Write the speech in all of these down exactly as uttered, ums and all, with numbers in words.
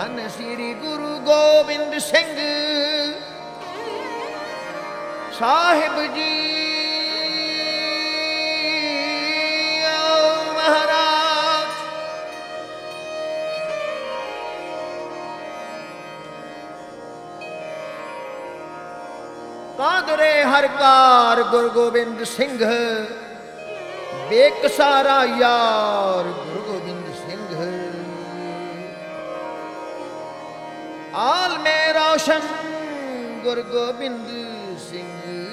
धन श्री गुरु गोबिंद सिंह साहिब जी महाराज। कादरे हरकार गुरु गोबिंद सिंह बेकसारा यार गुरु गोबिंद सिंह। आल में रोशन गुरु गोबिंद सिंह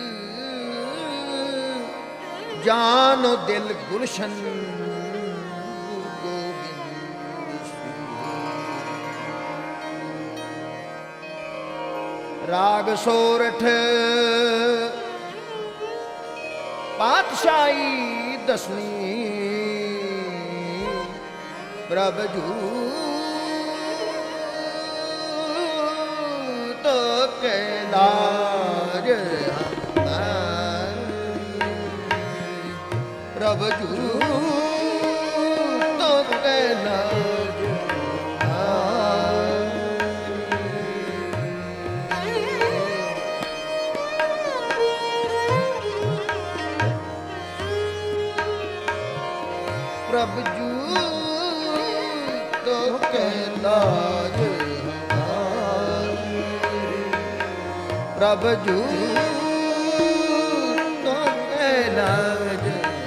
जानो दिल गुलशन गुरु गोबिंद सिंह। राग सोरठ पातशाही दसवीं प्रभु तो कैलाज प्रभु तो कैलाज। प्रभु तो कैलाज प्रभु तो कैलाज।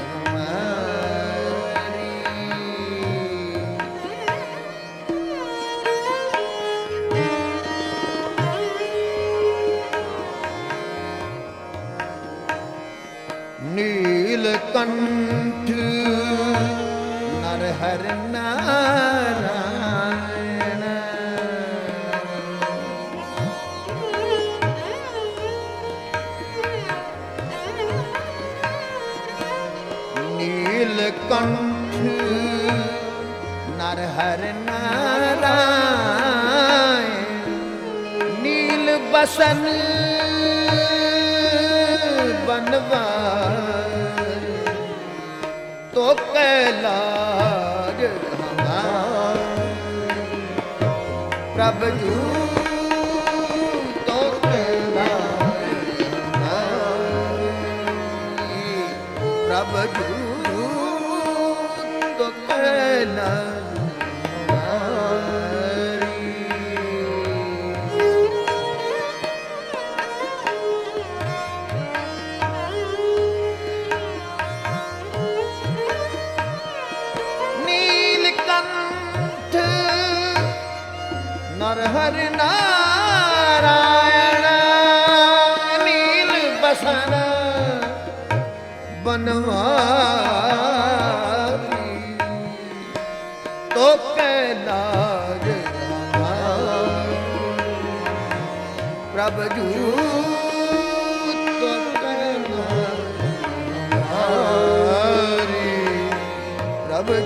नीलकंठ हर नारायण नीलकंठ नरहर नारायण नील बसन बनवार तो कैलाज प्रभु तो कैलाज प्रभु तो कैलाज। नरहर नारायण नील बसन बनवारी तो कैलाज प्रभु तो कैलाज प्रभु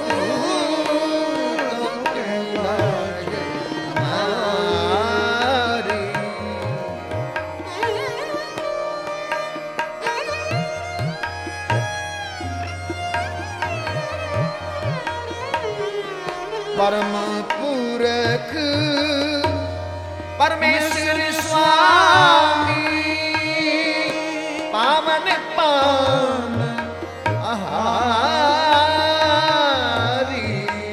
परम पूरक परमेश्वर स्वामी पावन पावन आहारी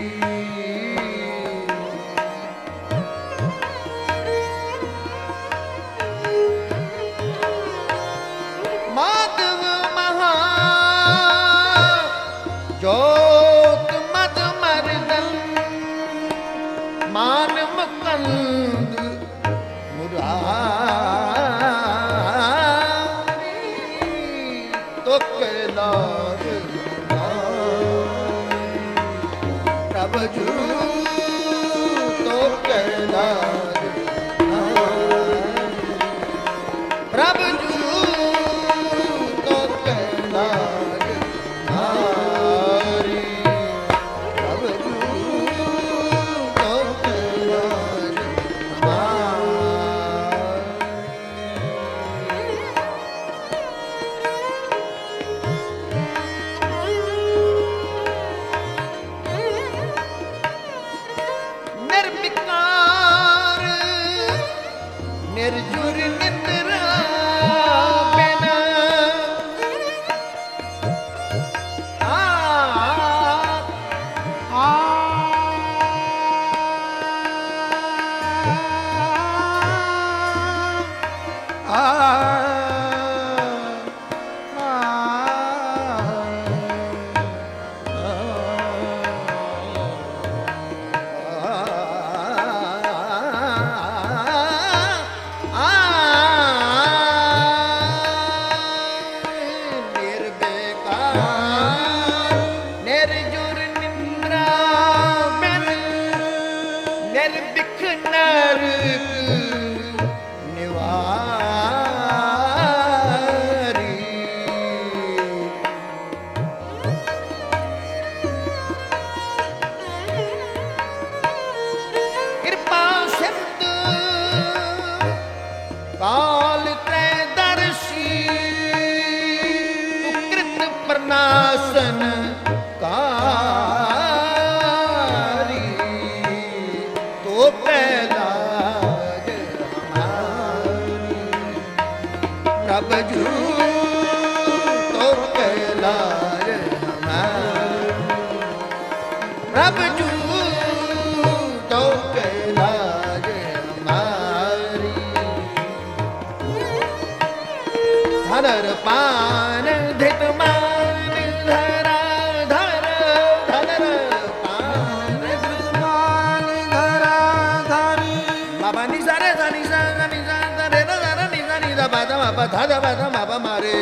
माधव महा ज्योत मद मर्दन मान मुकंद मुरारी निर्जुर निद्रा बिना आ आ काल त्रयदर्शी सुकृत प्रनाशन कारी तो कैलाज हमारी प्रभु जू तो कैलाज हमारी प्रभु जू तो कैलाज हमारी धनर पान धित मान धरा धर धनर पान धित मान धरा धरी बाबा निसा रे सा निसा सा निसा सा रे सा रे निसा निसा बाधा बाबा धाधा बाधा बाबा मारे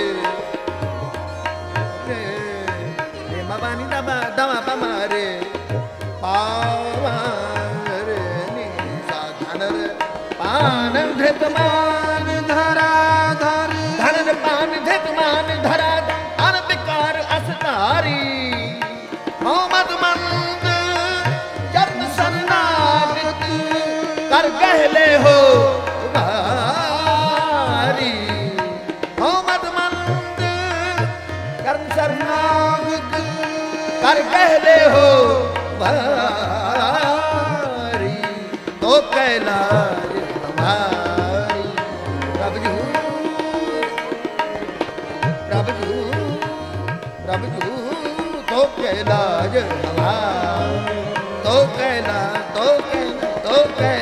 रे रे बाबा निसा बाधा बाबा मारे पावा रे निसा धनर पान धित मान धरा धरी धनर पान धित मान धरा अन विकार असतारी मोहम्मद मंद जन्म सन्नागत कर कहले हो भारी मोहम्मद मंद कर्म सन्नागत कर कहले हो भारी तो कैलाश हमारी प्रभु जू प्रभु जू प्रभु जू तो कैलाश हमारी तो कैलाश तो कैलाश तो कैलाश